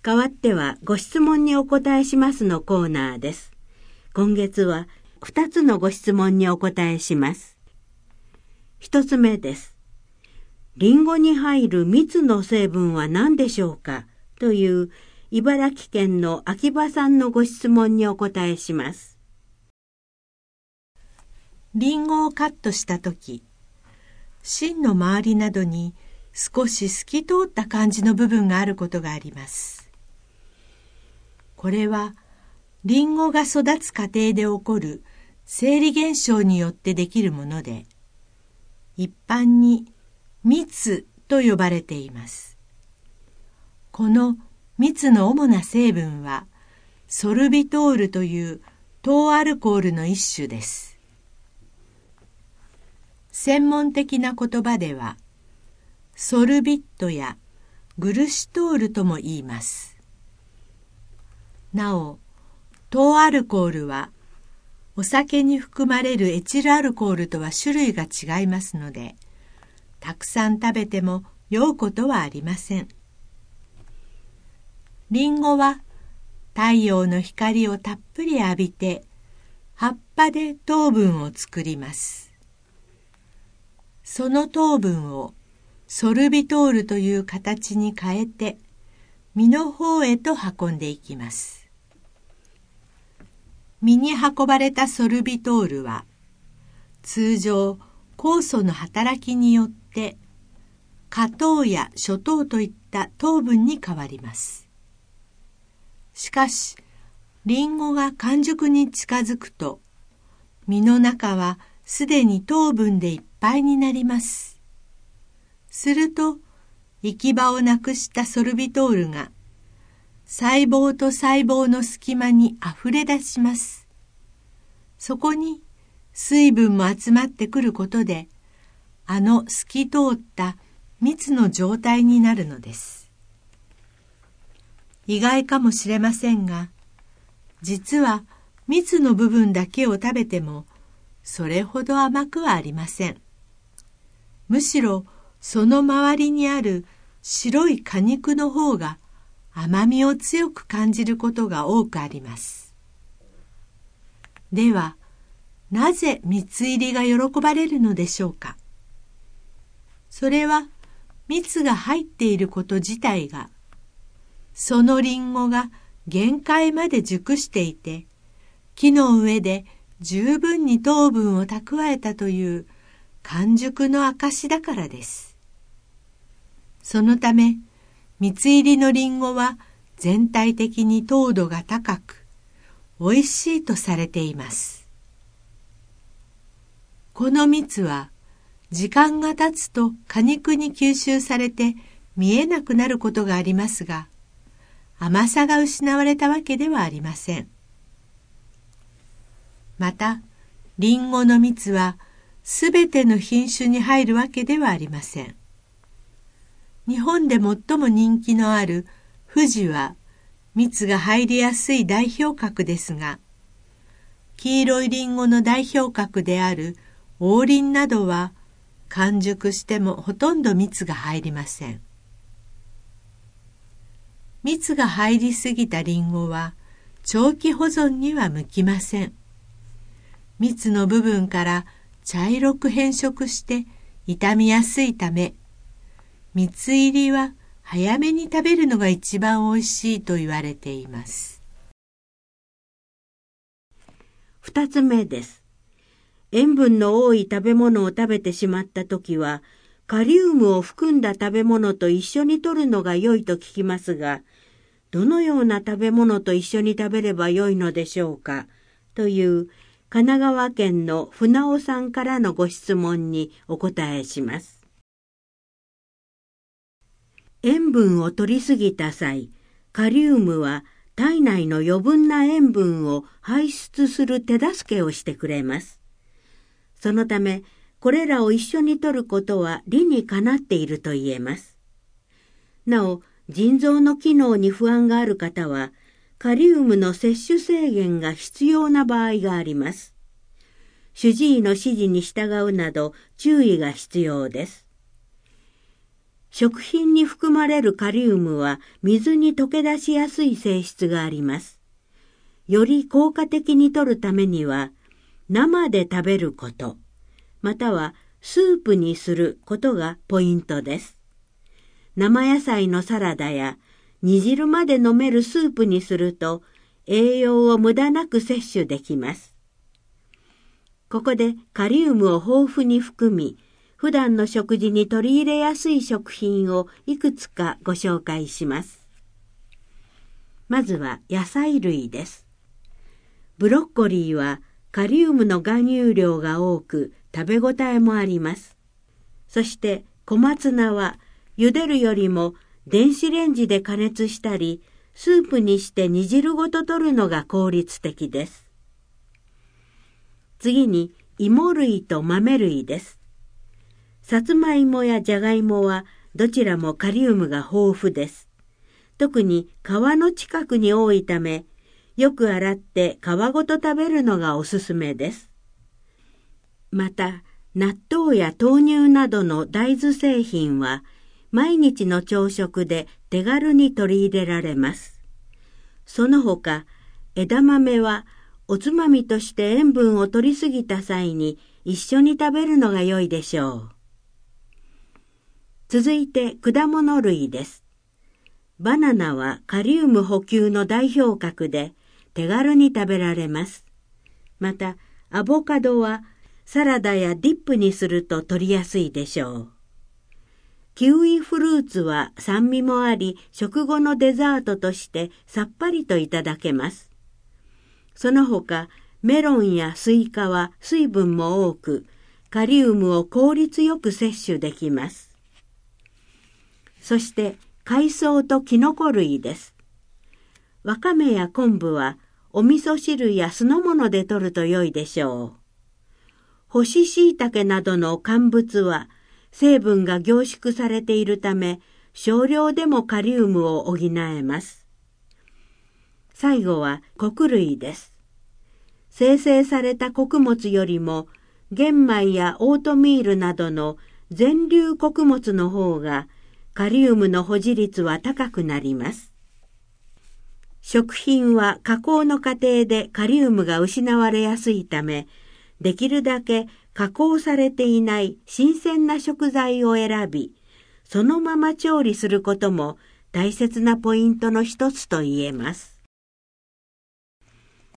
代わってはご質問にお答えしますのコーナーです。今月は2つのご質問にお答えします。1つ目です。リンゴに入る蜜の成分は何でしょうかという茨城県の秋葉さんのご質問にお答えします。 リンゴをカットしたとき、芯の周りなどに少し透き通った感じの部分があることがあります。これはリンゴが育つ過程で起こる生理現象によってできるもので、一般に蜜と呼ばれています。この蜜の主な成分はソルビトールという糖アルコールの一種です。専門的な言葉ではソルビットやグルシトールとも言います。なお、糖アルコールはお酒に含まれるエチルアルコールとは種類が違いますので、たくさん食べても酔うことはありません。リンゴは太陽の光をたっぷり浴びて葉っぱで糖分を作ります。その糖分をソルビトールという形に変えて実の方へと運んでいきます。実に運ばれたソルビトールは通常酵素の働きによって果糖や諸糖といった糖分に変わります。しかしリンゴが完熟に近づくと実の中はすでに糖分でいっぱいになります。すると行き場をなくしたソルビトールが細胞と細胞の隙間にあふれ出します。そこに水分も集まってくることで、透き通った蜜の状態になるのです。意外かもしれませんが、実は蜜の部分だけを食べてもそれほど甘くはありません。むしろその周りにある白い果肉の方が甘みを強く感じることが多くあります。では、なぜ蜜入りが喜ばれるのでしょうか。それは蜜が入っていること自体が、そのリンゴが限界まで熟していて、木の上で十分に糖分を蓄えたという完熟の証だからです。そのため、蜜入りのリンゴは全体的に糖度が高く、おいしいとされています。この蜜は時間が経つと果肉に吸収されて見えなくなることがありますが、甘さが失われたわけではありません。また、リンゴの蜜はすべての品種に入るわけではありません。日本で最も人気のある富士は蜜が入りやすい代表格ですが、黄色いリンゴの代表格である王林などは完熟してもほとんど蜜が入りません。蜜が入りすぎたリンゴは長期保存には向きません。蜜の部分から茶色く変色して傷みやすいため、蜜入りは早めに食べるのが一番おいしいと言われています。 2つ目です。塩分の多い食べ物を食べてしまったときは、カリウムを含んだ食べ物と一緒に摂るのが良いと聞きますが、どのような食べ物と一緒に食べれば良いのでしょうかという神奈川県の船尾さんからのご質問にお答えします。塩分を摂りすぎた際、カリウムは体内の余分な塩分を排出する手助けをしてくれます。そのため、これらを一緒に摂ることは理にかなっていると言えます。なお、腎臓の機能に不安がある方は、カリウムの摂取制限が必要な場合があります。主治医の指示に従うなど注意が必要です。 食品に含まれるカリウムは水に溶け出しやすい性質があります。より効果的に摂るためには、生で食べること、またはスープにすることがポイントです。生野菜のサラダや煮汁まで飲めるスープにすると栄養を無駄なく摂取できます。ここでカリウムを豊富に含み、普段の食事に取り入れやすい食品をいくつかご紹介します。まずは野菜類です。ブロッコリーはカリウムの含有量が多く食べ応えもあります。そして小松菜は茹でるよりも電子レンジで加熱したり、スープにして煮汁ごと取るのが効率的です。次に芋類と豆類です。さつまいもやじゃがいもはどちらもカリウムが豊富です。特に皮の近くに多いため、よく洗って皮ごと食べるのがおすすめです。また、納豆や豆乳などの大豆製品は、毎日の朝食で手軽に取り入れられます。その他、枝豆はおつまみとして塩分を摂りすぎた際に一緒に食べるのが良いでしょう。続いて果物類です。バナナはカリウム補給の代表格で手軽に食べられます。また、アボカドはサラダやディップにすると取りやすいでしょう。キウイフルーツは酸味もあり、食後のデザートとしてさっぱりといただけます。その他、メロンやスイカは水分も多く、カリウムを効率よく摂取できます。そして、海藻とキノコ類です。わかめや昆布はお味噌汁や酢の物で摂ると良いでしょう。干し椎茸などの乾物は成分が凝縮されているため、少量でもカリウムを補えます。最後は穀類です。精製された穀物よりも玄米やオートミールなどの全粒穀物の方がカリウムの保持率は高くなります。食品は加工の過程でカリウムが失われやすいため、できるだけ加工されていない新鮮な食材を選び、そのまま調理することも大切なポイントの一つと言えます。